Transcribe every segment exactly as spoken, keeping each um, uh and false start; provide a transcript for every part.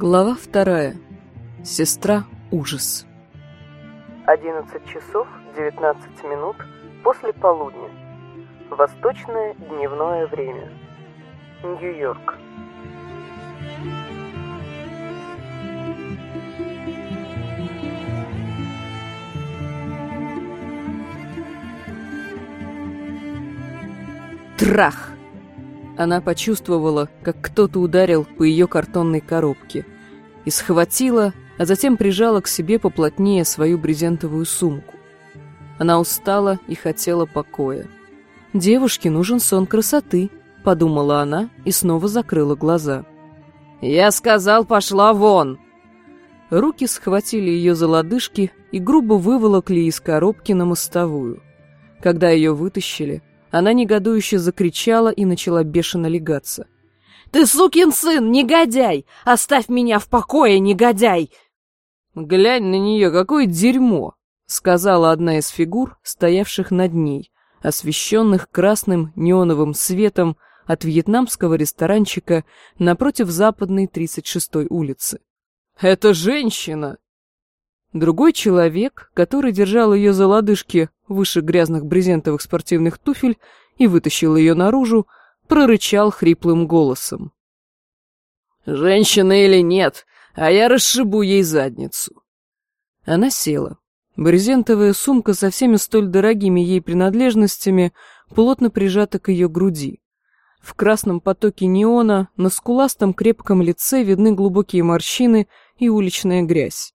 Глава вторая. Сестра ужас. одиннадцать часов девятнадцать минут после полудня. Восточное дневное время. Нью-Йорк. Трах! Она почувствовала, как кто-то ударил по ее картонной коробке и схватила, а затем прижала к себе поплотнее свою брезентовую сумку. Она устала и хотела покоя. «Девушке нужен сон красоты», — подумала она и снова закрыла глаза. «Я сказал, пошла вон!» Руки схватили ее за лодыжки и грубо выволокли из коробки на мостовую. Когда ее вытащили, она негодующе закричала и начала бешено лягаться. «Ты сукин сын, негодяй! Оставь меня в покое, негодяй!» «Глянь на нее, какое дерьмо!» — сказала одна из фигур, стоявших над ней, освещенных красным неоновым светом от вьетнамского ресторанчика напротив западной тридцать шестой улицы. «Это женщина!» Другой человек, который держал ее за лодыжки выше грязных брезентовых спортивных туфель и вытащил ее наружу, прорычал хриплым голосом. «Женщина или нет, а я расшибу ей задницу!» Она села. Брезентовая сумка со всеми столь дорогими ей принадлежностями плотно прижата к ее груди. В красном потоке неона на скуластом крепком лице видны глубокие морщины и уличная грязь.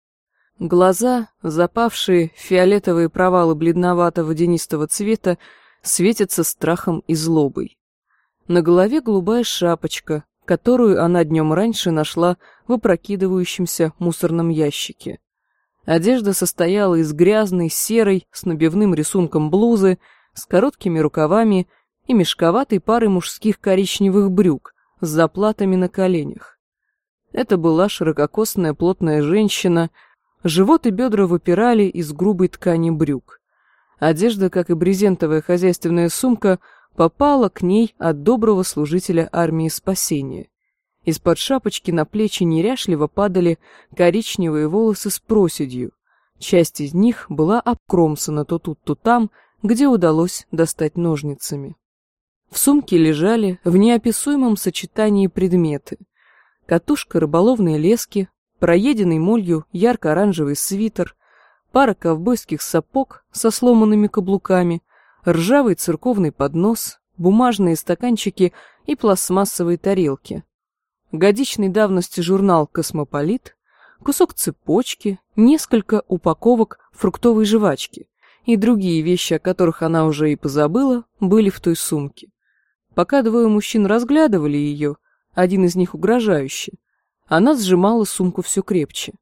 Глаза, запавшие в фиолетовые провалы бледновато-водянистого цвета, светятся страхом и злобой. На голове голубая шапочка, которую она днем раньше нашла в опрокидывающемся мусорном ящике. Одежда состояла из грязной, серой, с набивным рисунком блузы, с короткими рукавами и мешковатой парой мужских коричневых брюк с заплатами на коленях. Это была ширококосная плотная женщина. Живот и бедра выпирали из грубой ткани брюк. Одежда, как и брезентовая хозяйственная сумка, попала к ней от доброго служителя армии спасения. Из-под шапочки на плечи неряшливо падали коричневые волосы с проседью. Часть из них была обкромсана то тут, то там, где удалось достать ножницами. В сумке лежали в неописуемом сочетании предметы: катушка рыболовной лески, проеденный молью ярко-оранжевый свитер, пара ковбойских сапог со сломанными каблуками, ржавый церковный поднос, бумажные стаканчики и пластмассовые тарелки, годичной давности журнал «Космополит», кусок цепочки, несколько упаковок фруктовой жвачки и другие вещи, о которых она уже и позабыла, были в той сумке. Пока двое мужчин разглядывали ее, один из них угрожающе, она сжимала сумку все крепче.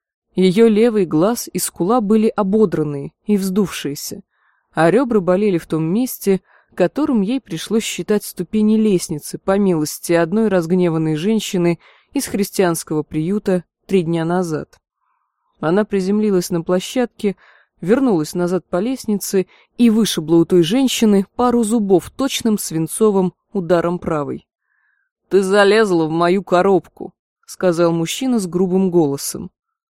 Ее левый глаз и скула были ободранные и вздувшиеся, а ребра болели в том месте, которым ей пришлось считать ступени лестницы по милости одной разгневанной женщины из христианского приюта три дня назад. Она приземлилась на площадке, вернулась назад по лестнице и вышибла у той женщины пару зубов точным свинцовым ударом правой. «Ты залезла в мою коробку», — сказал мужчина с грубым голосом.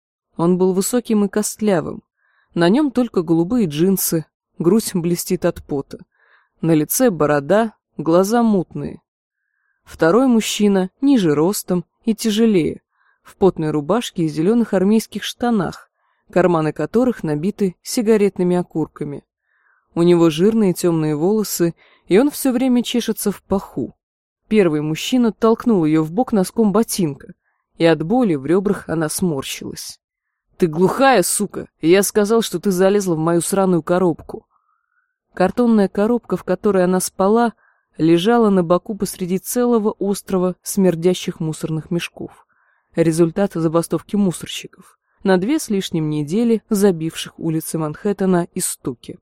Он был высоким и костлявым. На нем только голубые джинсы, грудь блестит от пота. На лице борода, глаза мутные. Второй мужчина ниже ростом и тяжелее, в потной рубашке и зеленых армейских штанах, карманы которых набиты сигаретными окурками. У него жирные темные волосы, и он все время чешется в паху. Первый мужчина толкнул ее в бок носком ботинка, и от боли в ребрах она сморщилась. «Ты глухая, сука, и я сказал, что ты залезла в мою сраную коробку». Картонная коробка, в которой она спала, лежала на боку посреди целого острова смердящих мусорных мешков. Результат забастовки мусорщиков, на две с лишним недели забивших улицы Манхэттена и Стуки.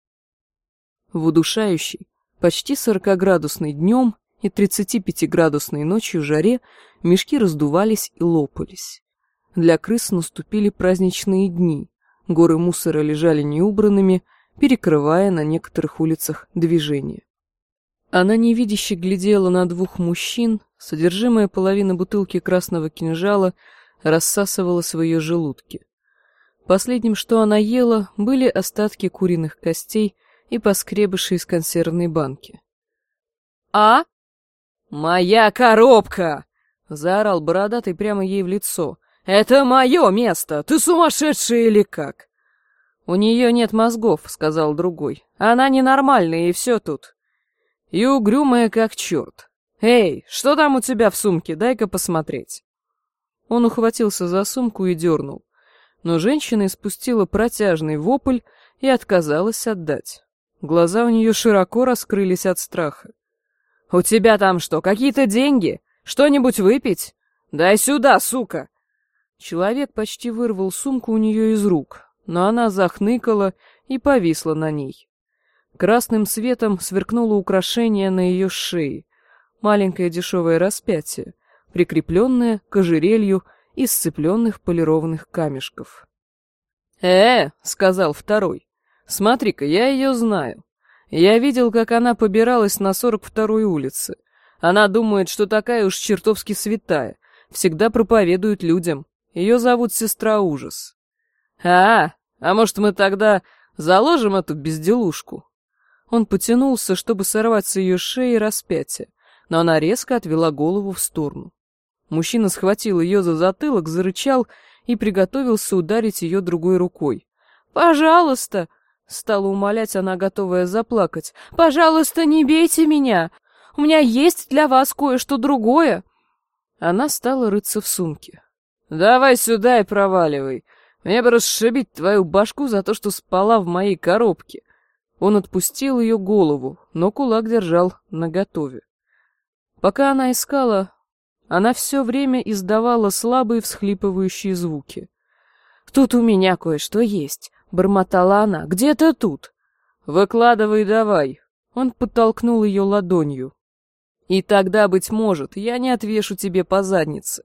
В удушающей, почти сорокаградусной днем и тридцатипятиградусной ночью жаре мешки раздувались и лопались. Для крыс наступили праздничные дни, горы мусора лежали неубранными, перекрывая на некоторых улицах движение. Она невидяще глядела на двух мужчин, содержимое половины бутылки красного кинжала рассасывалась в ее желудке. Последним, что она ела, были остатки куриных костей и поскребыши из консервной банки. «А? Моя коробка!» — заорал бородатый прямо ей в лицо. «Это мое место! Ты сумасшедшая или как?» «У нее нет мозгов», — сказал другой. «Она ненормальная, и все тут. И угрюмая, как черт. Эй, что там у тебя в сумке? Дай-ка посмотреть». Он ухватился за сумку и дернул. Но женщина испустила протяжный вопль и отказалась отдать. Глаза у нее широко раскрылись от страха. «У тебя там что, какие-то деньги? Что-нибудь выпить? Дай сюда, сука!» Человек почти вырвал сумку у нее из рук, но она захныкала и повисла на ней. Красным светом сверкнуло украшение на ее шее, маленькое дешевое распятие, прикрепленное к ожерелью из сцепленных полированных камешков. «Э, — сказал второй, — смотри-ка, я ее знаю. Я видел, как она побиралась на сорок второй улице. Она думает, что такая уж чертовски святая, всегда проповедует людям. Ее зовут Сестра Ужас. А, а может, мы тогда заложим эту безделушку?» Он потянулся, чтобы сорвать с ее шеи распятие, но она резко отвела голову в сторону. Мужчина схватил ее за затылок, зарычал и приготовился ударить ее другой рукой. «Пожалуйста!» — стала умолять она, готовая заплакать. «Пожалуйста, не бейте меня! У меня есть для вас кое-что другое!» Она стала рыться в сумке. «Давай сюда и проваливай. Мне бы расшибить твою башку за то, что спала в моей коробке». Он отпустил ее голову, но кулак держал наготове. Пока она искала, она все время издавала слабые всхлипывающие звуки. «Тут у меня кое-что есть», — бормотала она. «Где-то тут». «Выкладывай давай». Он подтолкнул ее ладонью. «И тогда, быть может, я не отвешу тебе по заднице».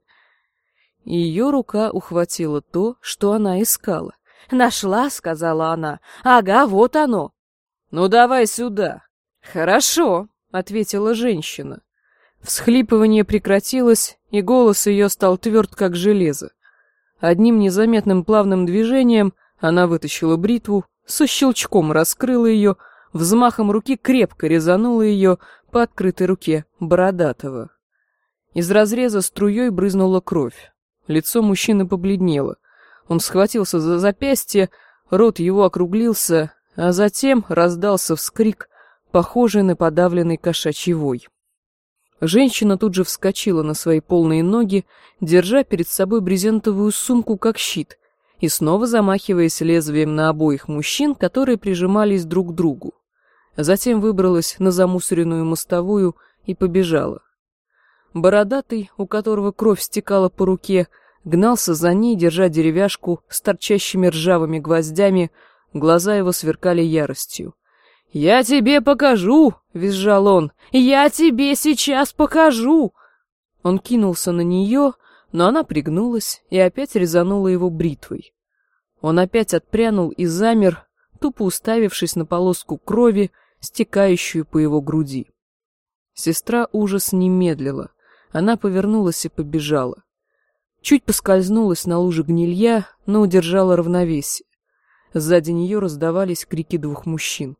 Ее рука ухватила то, что она искала. «Нашла», — сказала она. «Ага, вот оно». «Ну давай сюда». «Хорошо», — ответила женщина. Всхлипывание прекратилось, и голос ее стал тверд, как железо. Одним незаметным плавным движением она вытащила бритву, со щелчком раскрыла ее, взмахом руки крепко резанула ее по открытой руке Бородатого. Из разреза струей брызнула кровь. Лицо мужчины побледнело. Он схватился за запястье, рот его округлился, а затем раздался вскрик, похожий на подавленный кошачий вой. Женщина тут же вскочила на свои полные ноги, держа перед собой брезентовую сумку как щит, и снова замахиваясь лезвием на обоих мужчин, которые прижимались друг к другу. Затем выбралась на замусоренную мостовую и побежала. Бородатый, у которого кровь стекала по руке, гнался за ней, держа деревяшку с торчащими ржавыми гвоздями, глаза его сверкали яростью. «Я тебе покажу!» — визжал он. «Я тебе сейчас покажу!» Он кинулся на нее, но она пригнулась и опять резанула его бритвой. Он опять отпрянул и замер, тупо уставившись на полоску крови, стекающую по его груди. Сестра Ужас не медлила. Она повернулась и побежала. Чуть поскользнулась на луже гнилья, но удержала равновесие. Сзади нее раздавались крики двух мужчин.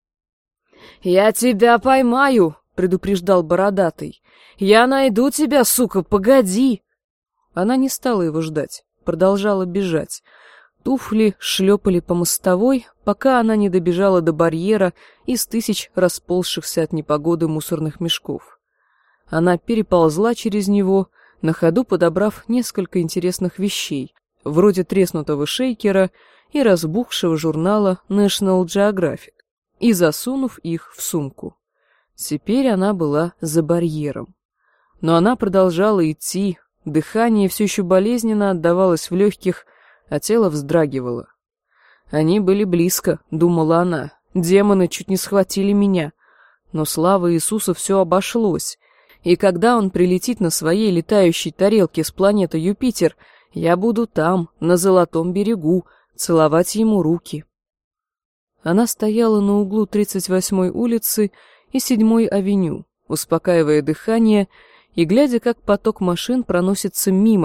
«Я тебя поймаю!» — предупреждал Бородатый. «Я найду тебя, сука, погоди!» Она не стала его ждать, продолжала бежать. Туфли шлепали по мостовой, пока она не добежала до барьера из тысяч расползшихся от непогоды мусорных мешков. Она переползла через него, на ходу подобрав несколько интересных вещей, вроде треснутого шейкера и разбухшего журнала National Geographic, и засунув их в сумку. Теперь она была за барьером. Но она продолжала идти, дыхание все еще болезненно отдавалось в легких, а тело вздрагивало. «Они были близко», — думала она, — «демоны чуть не схватили меня». Но слава Иисуса все обошлось, и когда он прилетит на своей летающей тарелке с планеты Юпитер, я буду там, на Золотом берегу, целовать ему руки. Она стояла на углу тридцать восьмой улицы и седьмой авеню, успокаивая дыхание и глядя, как поток машин проносится мимо,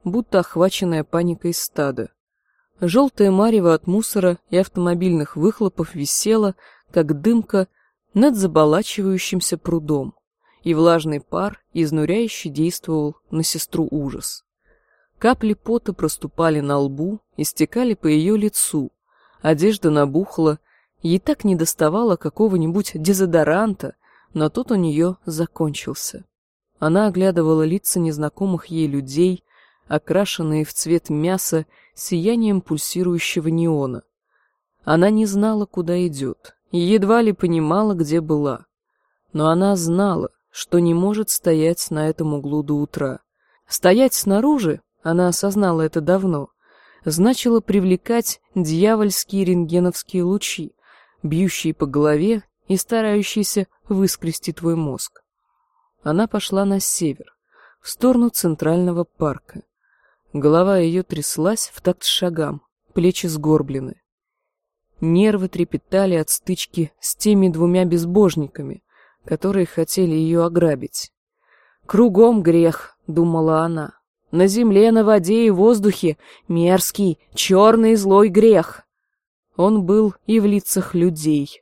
будто охваченное паникой стадо. Желтое марево от мусора и автомобильных выхлопов висело, как дымка, над заболачивающимся прудом, и влажный пар изнуряюще действовал на сестру ужас. Капли пота проступали на лбу и стекали по ее лицу, одежда набухла, ей так недоставало какого-нибудь дезодоранта, но тот у нее закончился. Она оглядывала лица незнакомых ей людей, окрашенные в цвет мяса сиянием пульсирующего неона. Она не знала, куда идет, и едва ли понимала, где была. Но она знала, что не может стоять на этом углу до утра. Стоять снаружи, она осознала это давно, значило привлекать дьявольские рентгеновские лучи, бьющие по голове и старающиеся выскрести твой мозг. Она пошла на север, в сторону Центрального парка. Голова ее тряслась в такт шагам, плечи сгорблены. Нервы трепетали от стычки с теми двумя безбожниками, которые хотели ее ограбить. «Кругом грех», — думала она, — «на земле, на воде и воздухе мерзкий, черный злой грех». Он был и в лицах людей.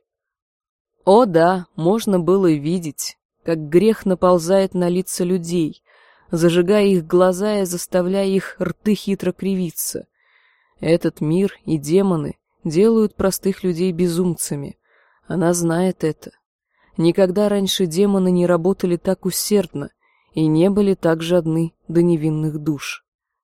О да, можно было видеть, как грех наползает на лица людей, зажигая их глаза и заставляя их рты хитро кривиться. Этот мир и демоны делают простых людей безумцами. Она знает это. Никогда раньше демоны не работали так усердно и не были так жадны до невинных душ.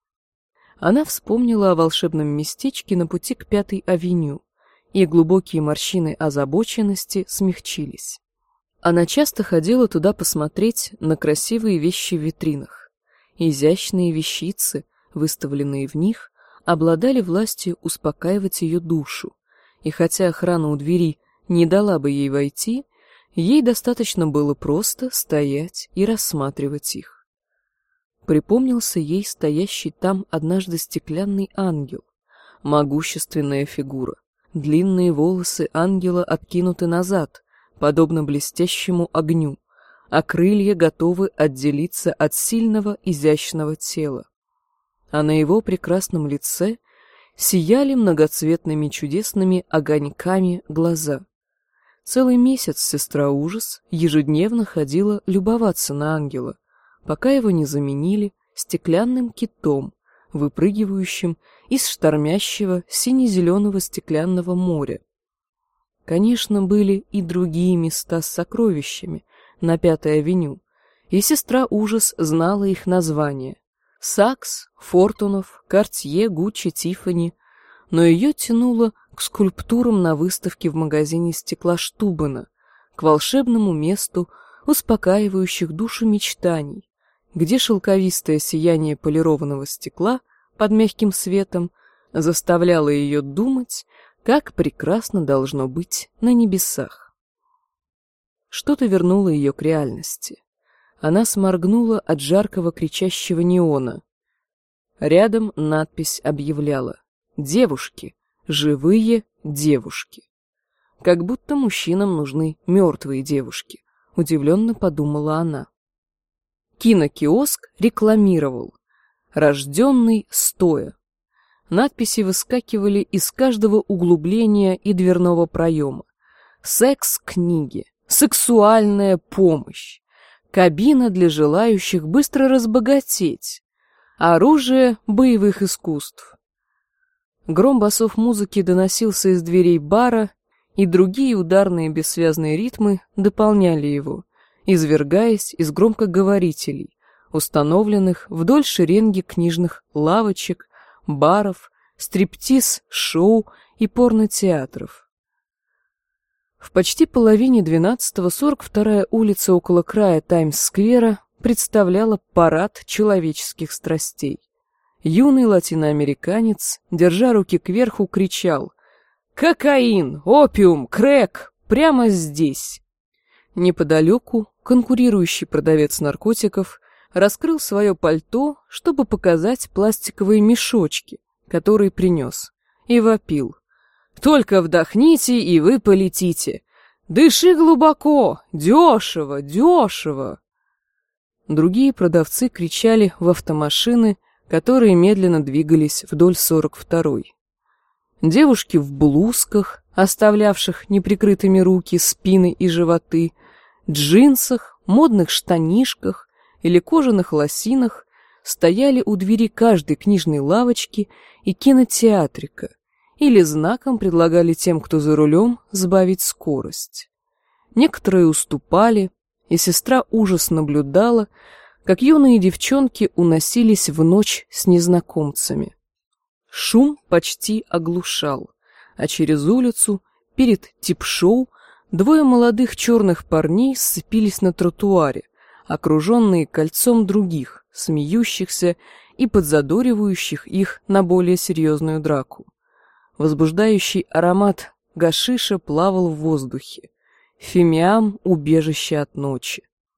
Она вспомнила о волшебном местечке на пути к Пятой авеню, и глубокие морщины озабоченности смягчились. Она часто ходила туда посмотреть на красивые вещи в витринах. Изящные вещицы, выставленные в них, обладали властью успокаивать ее душу, и хотя охрана у двери не дала бы ей войти, ей достаточно было просто стоять и рассматривать их. Припомнился ей стоящий там однажды стеклянный ангел, могущественная фигура. Длинные волосы ангела откинуты назад, подобно блестящему огню, а крылья готовы отделиться от сильного изящного тела. А на его прекрасном лице сияли многоцветными чудесными огоньками глаза. Целый месяц сестра Ужас ежедневно ходила любоваться на ангела, пока его не заменили стеклянным китом, выпрыгивающим из штормящего сине-зеленого стеклянного моря. Конечно, были и другие места с сокровищами на Пятой авеню, и сестра Ужас знала их названия: Сакс, Фортунов, Картье, Гуччи, Тиффани, но ее тянуло к скульптурам на выставке в магазине стекла Штубена, к волшебному месту успокаивающих душу мечтаний, где шелковистое сияние полированного стекла под мягким светом заставляло ее думать, как прекрасно должно быть на небесах. Что-то вернуло ее к реальности. Она сморгнула от жаркого кричащего неона. Рядом надпись объявляла: «Девушки, живые девушки». Как будто мужчинам нужны мертвые девушки, удивленно подумала она. Кинокиоск рекламировал: «Рожденный стоя». Надписи выскакивали из каждого углубления и дверного проема. Секс-книги, сексуальная помощь, кабина для желающих быстро разбогатеть, оружие боевых искусств. Гром басов музыки доносился из дверей бара, и другие ударные бессвязные ритмы дополняли его, извергаясь из громкоговорителей, установленных вдоль шеренги книжных лавочек, баров, стриптиз-шоу и порнотеатров. В почти половине двенадцатого сорок вторая улица около края Таймс-сквера представляла парад человеческих страстей. Юный латиноамериканец, держа руки кверху, кричал: «Кокаин, опиум, крэк! Прямо здесь!» Неподалеку конкурирующий продавец наркотиков раскрыл свое пальто, чтобы показать пластиковые мешочки, которые принес, и вопил: «Только вдохните, и вы полетите! Дыши глубоко! Дешево, дешево!» Другие продавцы кричали в автомашины, которые медленно двигались вдоль сорок второй. Девушки в блузках, оставлявших неприкрытыми руки, спины и животы, джинсах, модных штанишках или кожаных лосинах стояли у двери каждой книжной лавочки и кинотеатрика или знаком предлагали тем, кто за рулем, сбавить скорость. Некоторые уступали, и сестра ужас наблюдала, как юные девчонки уносились в ночь с незнакомцами. Шум почти оглушал, а через улицу, перед тип-шоу, двое молодых черных парней сцепились на тротуаре, окруженные кольцом других, смеющихся и подзадоривающих их на более серьезную драку. Возбуждающий аромат гашиша плавал в воздухе. Фимиам — убежище от ночи.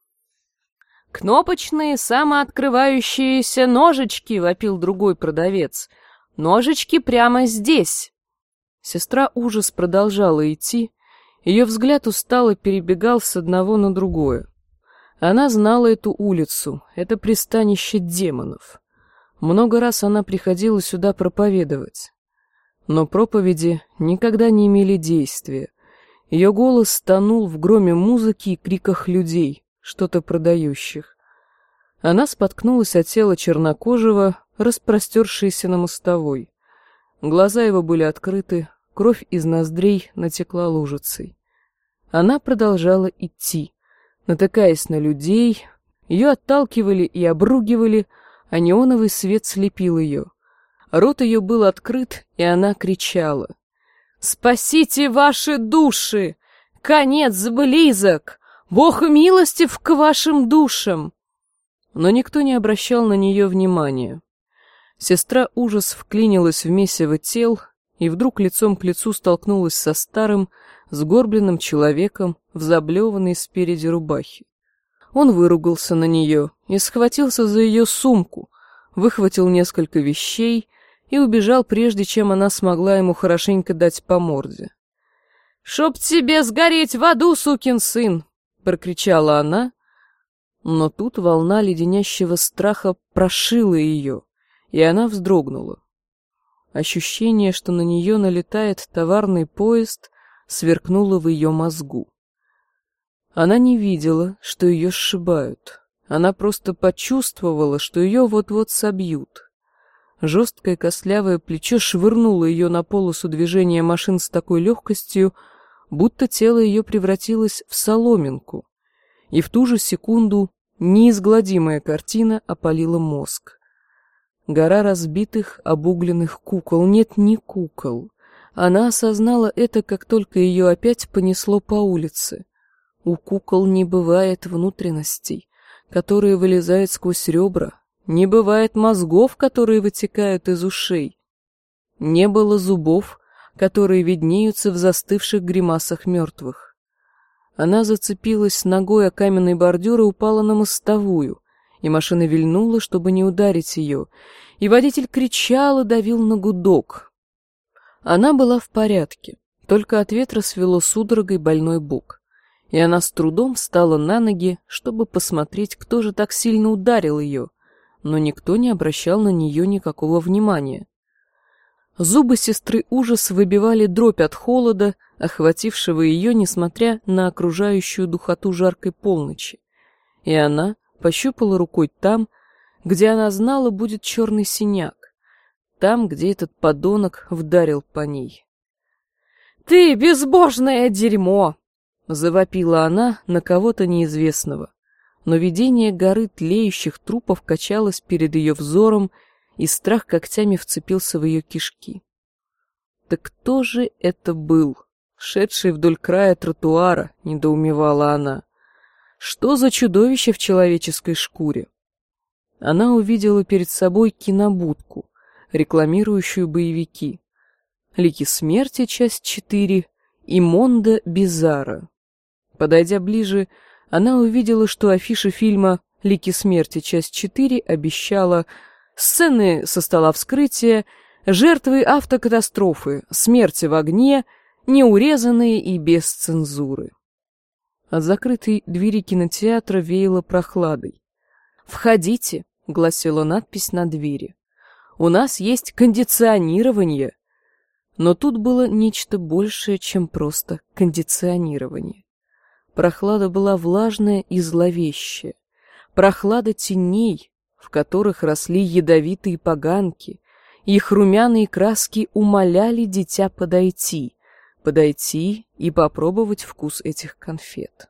«Кнопочные самооткрывающиеся ножички!» — вопил другой продавец. «Ножички прямо здесь!» Сестра ужас продолжала идти, ее взгляд устало перебегал с одного на другое. Она знала эту улицу, это пристанище демонов. Много раз она приходила сюда проповедовать. Но проповеди никогда не имели действия. Ее голос тонул в громе музыки и криках людей, что-то продающих. Она споткнулась от тела чернокожего, распростершейся на мостовой. Глаза его были открыты, кровь из ноздрей натекла лужицей. Она продолжала идти, натыкаясь на людей, ее отталкивали и обругивали, а неоновый свет слепил ее. Рот ее был открыт, и она кричала: «Спасите ваши души! Конец близок! Бог милостив к вашим душам!» Но никто не обращал на нее внимания. Сестра ужас вклинилась в месиво тел и вдруг лицом к лицу столкнулась со старым, сгорбленным человеком в заблеванной спереди рубахе. Он выругался на нее и схватился за ее сумку, выхватил несколько вещей и убежал, прежде чем она смогла ему хорошенько дать по морде. «Чтоб тебе сгореть в аду, сукин сын!» — прокричала она, но тут волна леденящего страха прошила ее, и она вздрогнула. Ощущение, что на нее налетает товарный поезд, сверкнуло в ее мозгу. Она не видела, что ее сшибают. Она просто почувствовала, что ее вот-вот собьют. Жесткое костлявое плечо швырнуло ее на полосу движения машин с такой легкостью, будто тело ее превратилось в соломинку, и в ту же секунду неизгладимая картина опалила мозг. Гора разбитых, обугленных кукол. Нет, не кукол. Она осознала это, как только ее опять понесло по улице. У кукол не бывает внутренностей, которые вылезают сквозь ребра. Не бывает мозгов, которые вытекают из ушей. Не было зубов, которые виднеются в застывших гримасах мертвых. Она зацепилась ногой о каменный бордюр и упала на мостовую, и машина вильнула, чтобы не ударить ее, и водитель кричал и давил на гудок. Она была в порядке, только от ветра свело судорогой больной бок, и она с трудом встала на ноги, чтобы посмотреть, кто же так сильно ударил ее, но никто не обращал на нее никакого внимания. Зубы сестры ужас выбивали дробь от холода, охватившего ее, несмотря на окружающую духоту жаркой полночи, и она пощупала рукой там, где она знала будет черный синяк, там, где этот подонок вдарил по ней. «Ты безбожное дерьмо!» — завопила она на кого-то неизвестного, но видение горы тлеющих трупов качалось перед ее взором, и страх когтями вцепился в ее кишки. «Так кто же это был, шедший вдоль края тротуара?» — недоумевала она. «Что за чудовище в человеческой шкуре?» Она увидела перед собой кинобудку, рекламирующую боевики. «Лики смерти», часть четыре, и «Мондо Бизарро». Подойдя ближе, она увидела, что афиша фильма «Лики смерти», часть четыре обещала сцены со стола вскрытия, жертвы автокатастрофы, смерти в огне, неурезанные и без цензуры. От закрытой двери кинотеатра веяло прохладой. «Входите», — гласила надпись на двери. У нас есть кондиционирование. Но тут было нечто большее, чем просто кондиционирование. Прохлада была влажная и зловещая. Прохлада теней, в которых росли ядовитые поганки. Их румяные краски умоляли дитя подойти, подойти и попробовать вкус этих конфет.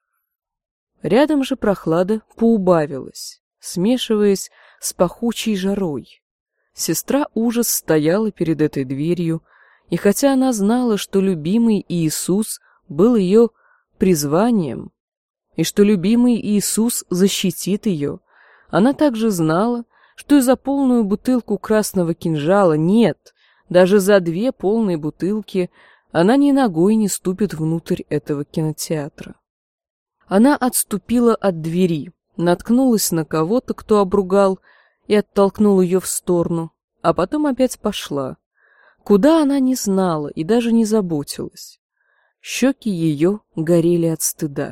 Рядом же прохлада поубавилась, смешиваясь с пахучей жарой. Сестра Ужас стояла перед этой дверью, и хотя она знала, что любимый Иисус был ее призванием, и что любимый Иисус защитит ее, она также знала, что и за полную бутылку красного кинжала нет, даже за две полные бутылки она ни ногой не ступит внутрь этого кинотеатра. Она отступила от двери, наткнулась на кого-то, кто обругал, и оттолкнул ее в сторону, а потом опять пошла. Куда она не знала и даже не заботилась. Щеки ее горели от стыда.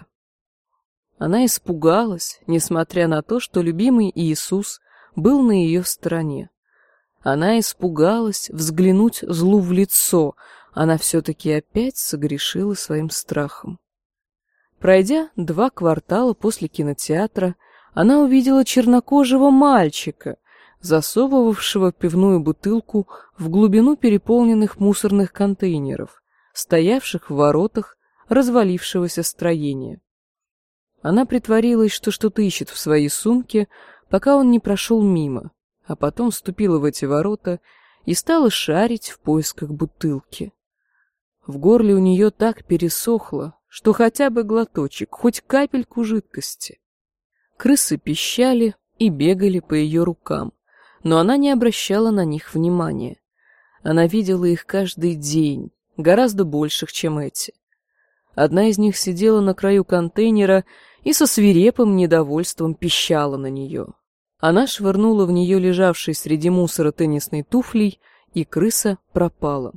Она испугалась, несмотря на то, что любимый Иисус был на ее стороне. Она испугалась взглянуть злу в лицо, она все-таки опять согрешила своим страхом. Пройдя два квартала после кинотеатра, она увидела чернокожего мальчика, засовывавшего пивную бутылку в глубину переполненных мусорных контейнеров, стоявших в воротах развалившегося строения. Она притворилась, что что-то ищет в своей сумке, пока он не прошел мимо, а потом вступила в эти ворота и стала шарить в поисках бутылки. В горле у нее так пересохло, что хотя бы глоточек, хоть капельку жидкости. Крысы пищали и бегали по ее рукам, но она не обращала на них внимания. Она видела их каждый день, гораздо больших, чем эти. Одна из них сидела на краю контейнера и со свирепым недовольством пищала на нее. Она швырнула в нее лежавшей среди мусора теннисной туфлей, и крыса пропала.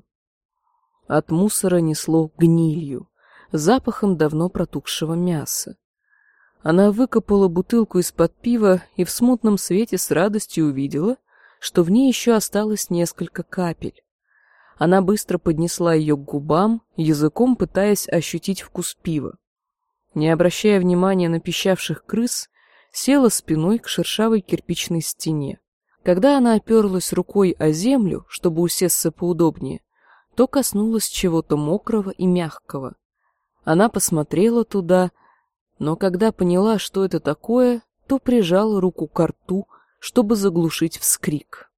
От мусора несло гнилью, запахом давно протухшего мяса. Она выкопала бутылку из-под пива и в смутном свете с радостью увидела, что в ней еще осталось несколько капель. Она быстро поднесла ее к губам, языком пытаясь ощутить вкус пива. Не обращая внимания на пищавших крыс, села спиной к шершавой кирпичной стене. Когда она оперлась рукой о землю, чтобы усесться поудобнее, то коснулась чего-то мокрого и мягкого. Она посмотрела туда, но когда поняла, что это такое, то прижала руку к рту, чтобы заглушить вскрик.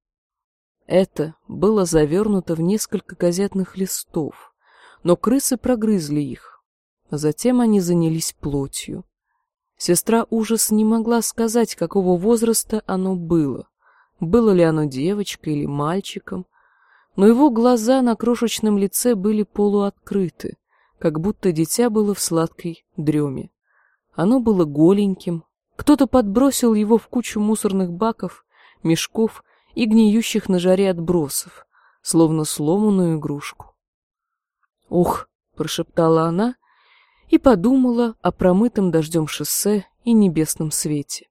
Это было завернуто в несколько газетных листов, но крысы прогрызли их. Затем они занялись плотью. Сестра Ужас не могла сказать, какого возраста оно было. Было ли оно девочкой или мальчиком, но его глаза на крошечном лице были полуоткрыты, как будто дитя было в сладкой дреме. Оно было голеньким, кто-то подбросил его в кучу мусорных баков, мешков и гниющих на жаре отбросов, словно сломанную игрушку. «Ох!» — прошептала она и подумала о промытом дождем шоссе и небесном свете.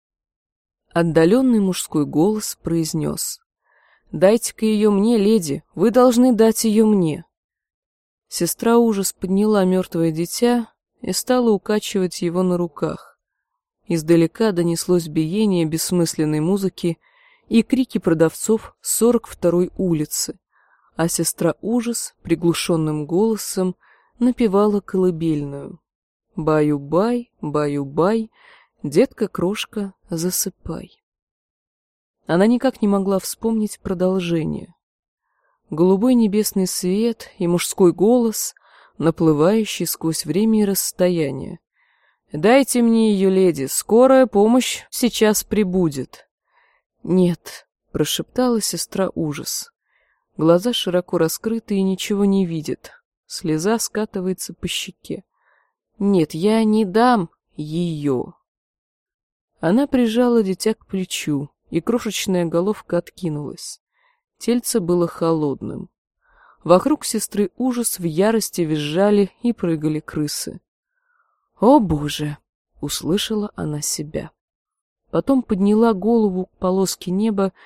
Отдаленный мужской голос произнес: «Дайте-ка ее мне, леди, вы должны дать ее мне». Сестра Ужас подняла мертвое дитя и стала укачивать его на руках. Издалека донеслось биение бессмысленной музыки и крики продавцов с сорок второй улицы, а сестра Ужас приглушенным голосом напевала колыбельную: «Баю-бай, баю-бай, детка-крошка, засыпай». Она никак не могла вспомнить продолжение. Голубой небесный свет и мужской голос, наплывающий сквозь время и расстояние. «Дайте мне ее, леди, скорая помощь сейчас прибудет». «Нет», — прошептала сестра Ужас. Глаза широко раскрыты и ничего не видит. Слеза скатывается по щеке. «Нет, я не дам ее». Она прижала дитя к плечу, и крошечная головка откинулась. Тельце было холодным. Вокруг сестры Ужас в ярости визжали и прыгали крысы. «О, Боже!» — услышала она себя. Потом подняла голову к полоске неба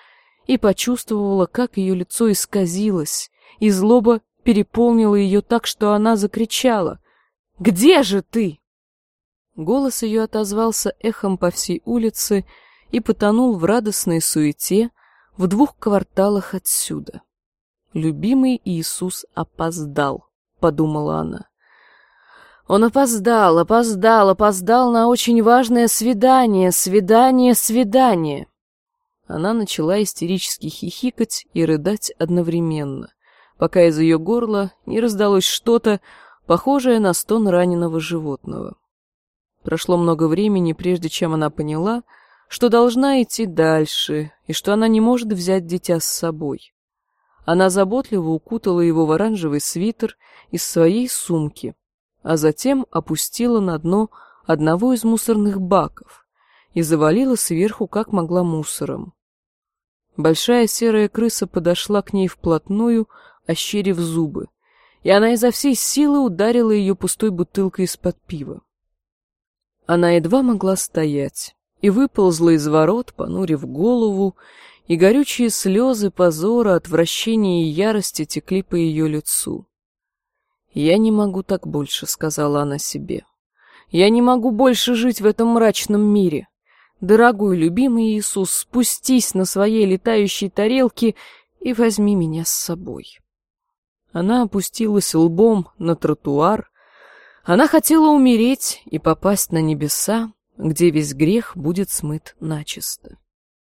и почувствовала, как ее лицо исказилось, и злоба переполнила ее так, что она закричала: «Где же ты?» Голос ее отозвался эхом по всей улице и потонул в радостной суете в двух кварталах отсюда. «Любимый Иисус опоздал», — подумала она. Он опоздал, опоздал, опоздал на очень важное свидание, свидание, свидание. Она начала истерически хихикать и рыдать одновременно, пока из ее горла не раздалось что-то, похожее на стон раненого животного. Прошло много времени, прежде чем она поняла, что должна идти дальше и что она не может взять дитя с собой. Она заботливо укутала его в оранжевый свитер из своей сумки, а затем опустила на дно одного из мусорных баков и завалила сверху как могла мусором. Большая серая крыса подошла к ней вплотную, ощерив зубы, и она изо всей силы ударила ее пустой бутылкой из-под пива. Она едва могла стоять и выползла из ворот, понурив голову, и горючие слезы позора, отвращения и ярости текли по ее лицу. «Я не могу так больше», — сказала она себе. «Я не могу больше жить в этом мрачном мире. Дорогой, любимый Иисус, спустись на своей летающей тарелке и возьми меня с собой». Она опустилась лбом на тротуар. Она хотела умереть и попасть на небеса, где весь грех будет смыт начисто.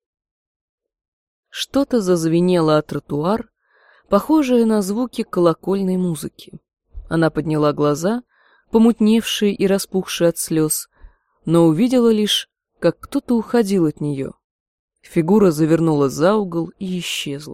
Что-то зазвенело о тротуар, похожее на звуки колокольной музыки. Она подняла глаза, помутневшие и распухшие от слез, но увидела лишь, как кто-то уходил от нее. Фигура завернула за угол и исчезла.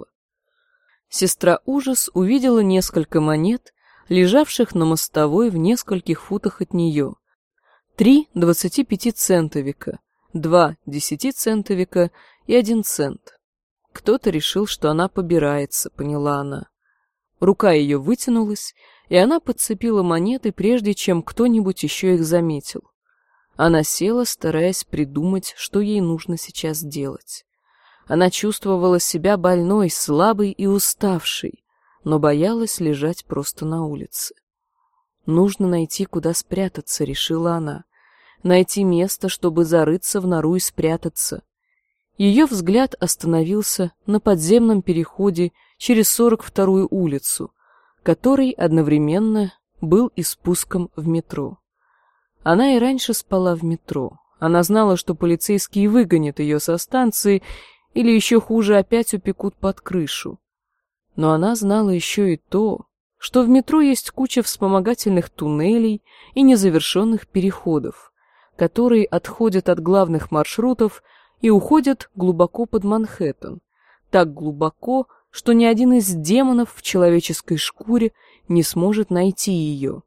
Сестра Ужас увидела несколько монет, лежавших на мостовой в нескольких футах от нее. Три двадцатипятицентовика, два десятицентовика и один цент. Кто-то решил, что она побирается, поняла она. Рука ее вытянулась, и она подцепила монеты, прежде чем кто-нибудь еще их заметил. Она села, стараясь придумать, что ей нужно сейчас делать. Она чувствовала себя больной, слабой и уставшей, но боялась лежать просто на улице. «Нужно найти, куда спрятаться», — решила она. «Найти место, чтобы зарыться в нору и спрятаться». Ее взгляд остановился на подземном переходе через сорок вторую улицу, который одновременно был и спуском в метро. Она и раньше спала в метро. Она знала, что полицейские выгонят ее со станции или еще хуже опять упекут под крышу. Но она знала еще и то, что в метро есть куча вспомогательных туннелей и незавершенных переходов, которые отходят от главных маршрутов и уходят глубоко под Манхэттен, так глубоко, что ни один из демонов в человеческой шкуре не сможет найти ее.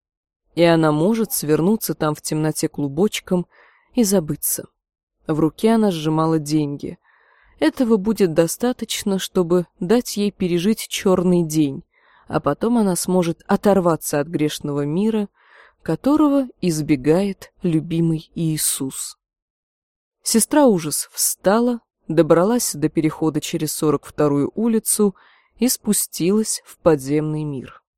И она может свернуться там в темноте клубочком и забыться. В руке она сжимала деньги. Этого будет достаточно, чтобы дать ей пережить черный день, а потом она сможет оторваться от грешного мира, которого избегает любимый Иисус. Сестра Ужас встала, добралась до перехода через сорок вторую улицу и спустилась в подземный мир.